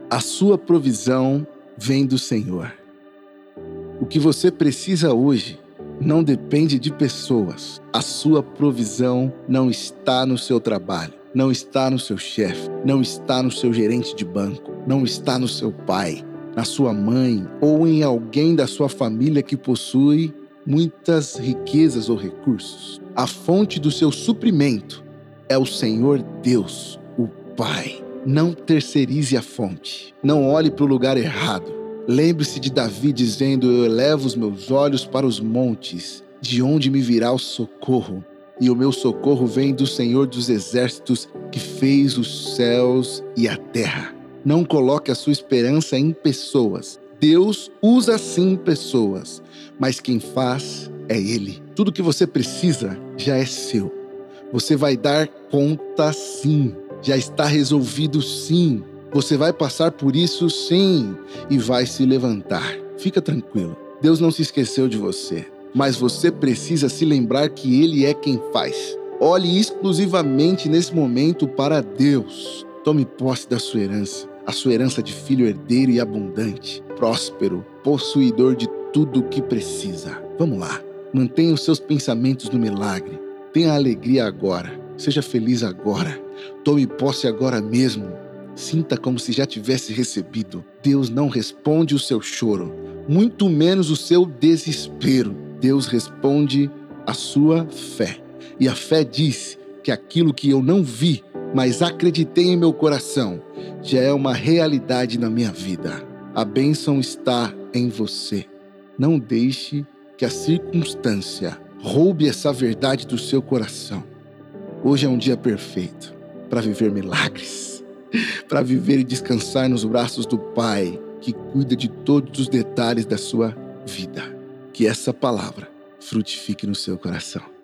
A sua provisão vem do Senhor. O que você precisa hoje não depende de pessoas. A sua provisão não está no seu trabalho, não está no seu chefe, não está no seu gerente de banco, não está no seu pai, na sua mãe ou em alguém da sua família que possui muitas riquezas ou recursos. A fonte do seu suprimento é o Senhor Deus, o Pai. Não terceirize a fonte. Não olhe para o lugar errado. Lembre-se de Davi dizendo: eu elevo os meus olhos para os montes, de onde me virá o socorro. E o meu socorro vem do Senhor dos Exércitos, que fez os céus e a terra. Não coloque a sua esperança em pessoas. Deus usa sim pessoas, mas quem faz é Ele. Tudo que você precisa já é seu. Você vai dar conta sim. Já está resolvido sim. Você vai passar por isso sim e vai se levantar. Fica tranquilo. Deus não se esqueceu de você, mas você precisa se lembrar que Ele é quem faz. Olhe exclusivamente nesse momento para Deus. Tome posse da sua herança, a sua herança de filho herdeiro e abundante, próspero, possuidor de tudo o que precisa. Vamos lá. Mantenha os seus pensamentos no milagre. Tenha alegria agora. Seja feliz agora. Tome posse agora mesmo. Sinta como se já tivesse recebido. Deus não responde o seu choro, muito menos o seu desespero. Deus responde a sua fé. E a fé diz que aquilo que eu não vi, mas acreditei em meu coração, já é uma realidade na minha vida. A bênção está em você. Não deixe que a circunstância roube essa verdade do seu coração. Hoje é um dia perfeito para viver milagres, para viver e descansar nos braços do Pai, que cuida de todos os detalhes da sua vida. Que essa palavra frutifique no seu coração.